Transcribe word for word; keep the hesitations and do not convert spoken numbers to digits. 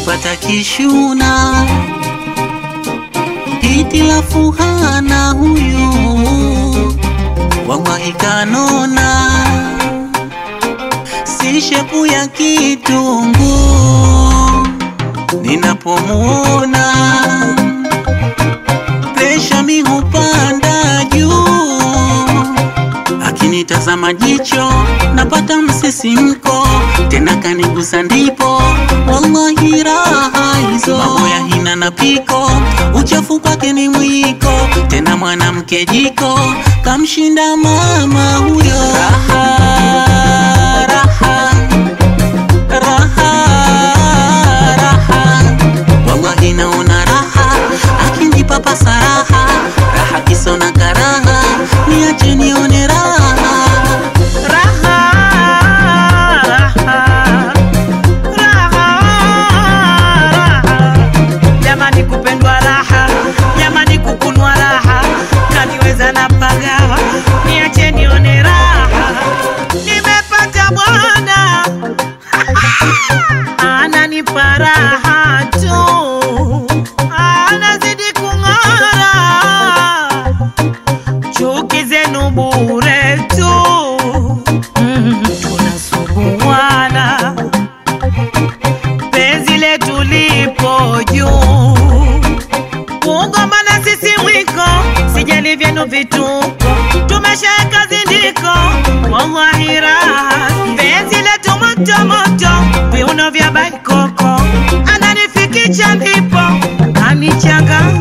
nimepata kishuna, hitilafu hana huyu, wallahi kanona, si shepu ya kitungu ninapomuona, presha mi hupanda juu, akinitazama jicho napata msisimko, tena kanigusa ndipo wallahi raha hizo. Mambo ya hina na piko, uchafu kwake ni mwiko, tena mwanamke jiko, kamshinda mama huyo. Raha, raha, raha, raha, wallahi naona raha, akinipa pasaraha, raha kisona karaha, niache nione raha. Ananipa raha tu, anazidi kung'ara, chuki zenu bure tu, mm, tunasuguana, penzi letu lipo juu, kugombana sisi mwiko, sijali vyenu vituko, tumeshaeka zindiko, wallahi raha, penzi letu moto moto, viuno vya baikoko, ananifikisha ndipo, anichanga